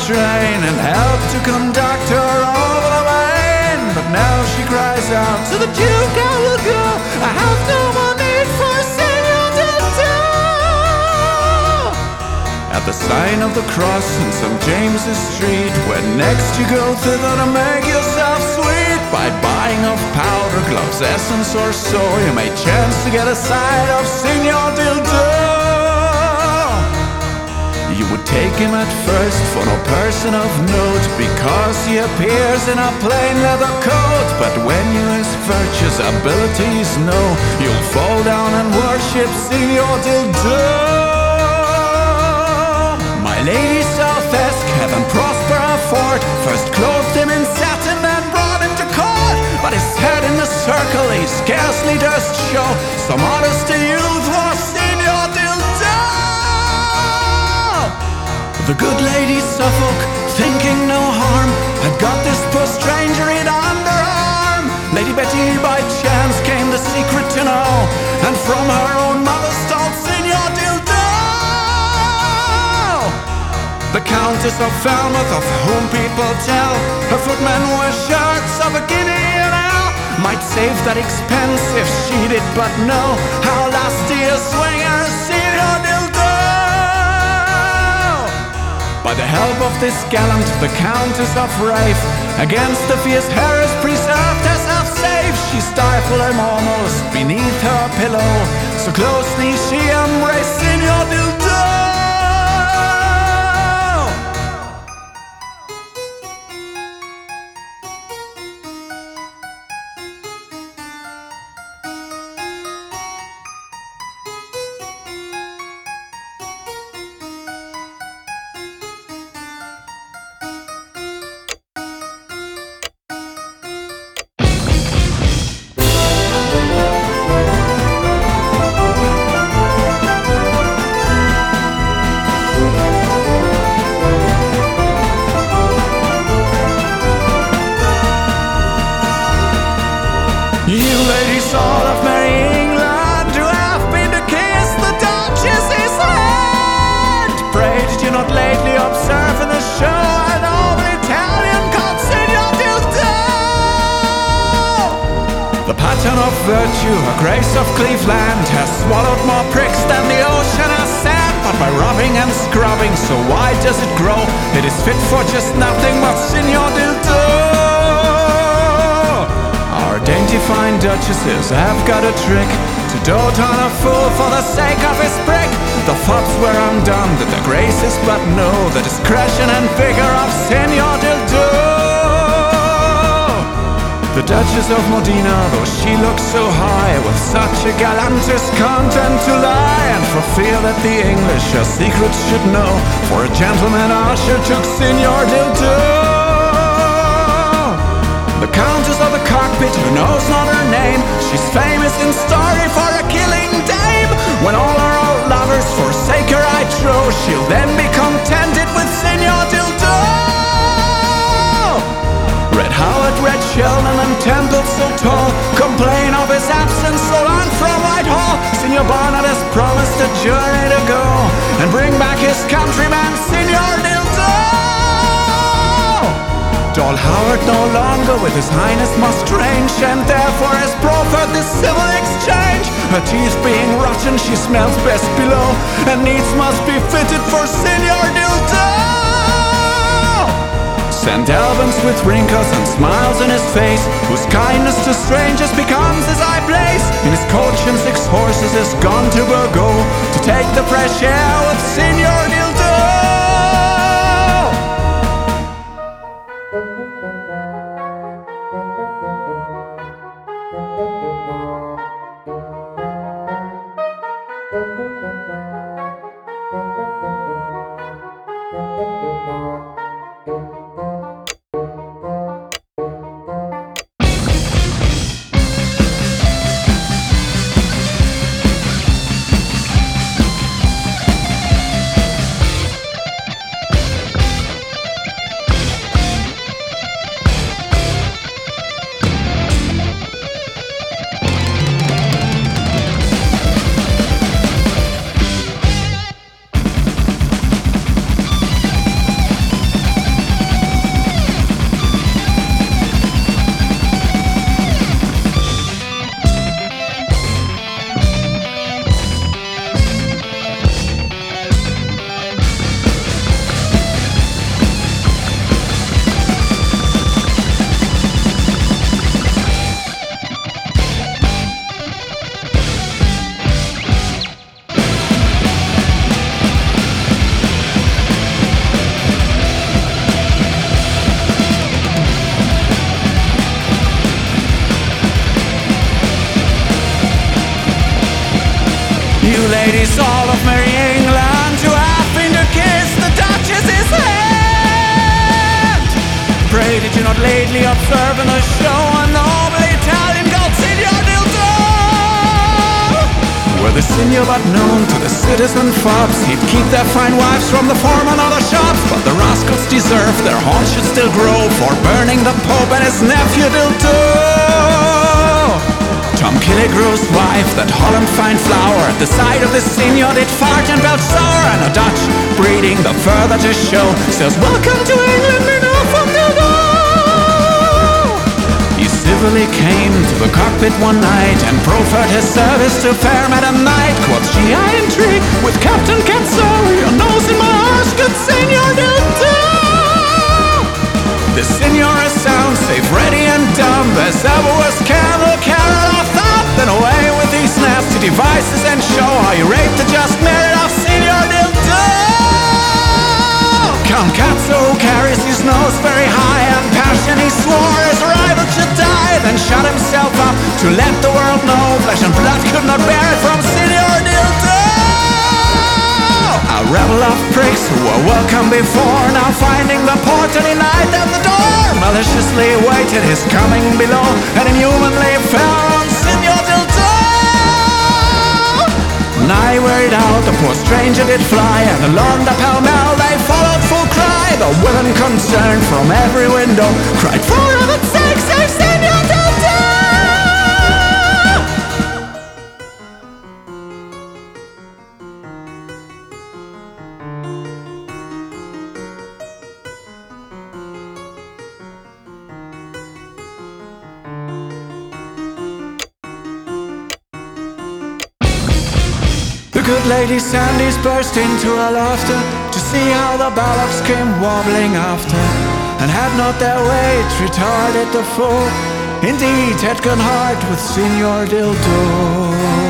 train and helped to conduct her over the main. But now she cries out to the Duke, I will go, I have no more need for Senor Del Tao. At the sign of the cross in St. James's Street, where next you go thither to make yourself sweet, by buying of powder, gloves, essence or so, you may chance to get a sight of Senor Del Tao. You would take him at first for no person of note, because he appears in a plain leather coat. But when you his virtues, abilities know, you'll fall down and worship Senor Del Tao. My Lady Southesk, heaven prosper her fort, first clothed him in satin, then brought him to court. But his head in the circle he scarcely durst show, so modest a youth was Senor Del Tao. The good Lady Suffolk, thinking no harm, had got this poor stranger in underarm. Lady Betty by chance came the secret to know, and from her own mother stole Senor Del Tao. The Countess of Falmouth, of whom people tell, her footmen wore shirts of a guinea an hour, might save that expense if she did but know how lusty a swinger Senor Del Tao. By the help of this gallant, the Countess of Rafe, against the fierce Harris preserved herself safe. She stifled him almost beneath her pillow, so closely she embraced Senor Del Tao. You ladies all of Merry England, who have been to kiss the Duchess's hand, pray did you not lately observe in the show an old Italian called Senor Del Tao? The pattern of virtue, her Grace of Cleveland, has swallowed more pricks than the ocean has sand. But by rubbing and scrubbing, so wide does it grow, it is fit for just nothing but Senor Del Tao. Our dainty fine duchesses have got a trick to dote on a fool for the sake of his prick. The fop's were undone, that the graces but know the discretion and vigor of Senor Del Tao. The Duchess of Modena, though she looks so high, with such a gallantus content to lie, and for fear that the English her secrets should know, for a gentleman usher took Senor Del Tao. The Countess of the Cockpit, who knows not her name, she's famous in story for a killing dame. When all her old lovers forsake her, I trow, she'll then be contented with Senor Del Tao. Red Howard, Red Sheldon, and Temple so tall complain of his absence so long from Whitehall. Senor Barnard has promised a journey to go and bring back his countryman Senor Del Tao. Doll Howard no longer with his highness must range, and therefore has proffered this civil exchange. Her teeth being rotten, she smells best below, and needs must be fitted for Senor Del Tao. St. Albans with wrinkles and smiles in his face, whose kindness to strangers becomes his high place. In his coach and 6 horses is gone to Burgos to take the fresh air with Senor Del Tao. Grace all of Merry England, to having to kiss the Duchess's hand. Pray did you not lately observe in the show a noble Italian called Signor Dildo? Were the signor but known to the citizen fops, he'd keep their fine wives from the foreman of the shops. But the rascals deserve their horns should still grow for burning the Pope and his nephew Dildo. Tom Killigrew's wife, that Holland fine flower, at the sight of the signor did fart and belch sour. And a Dutch breeding, the further to show, says welcome to England, enough from Dildo. He civilly came to the cockpit one night and proffered his service to fair Madam Knight. Quoth she, I intrigue with Captain Catso, your nose in my arse, good Signor Dildo. The signor is sound, safe, ready and dumb, as ever was Carol, Carol of Thumb. Then away with these nasty devices and show how you raped the just merit of Signor Dildo. Count Catso carries his nose very high, and passion he swore his rival should die. Then shut himself up to let the world know flesh and blood could not bear it from Signor Dildo. A rebel of pricks who were welcome before, now finding the porter denied at the door, maliciously waited his coming below, and inhumanly fell on Signor Dildo. Nigh wearied out, the poor stranger did fly, and along the pell-mell they followed full cry. The women concerned from every window cried, for heaven's sake, save Signor Dildo! The good lady Sandys burst into her laughter to see how the ballots came wobbling after, and had not their weight retarded the foe. Indeed, had gone hard with Signor Dildo.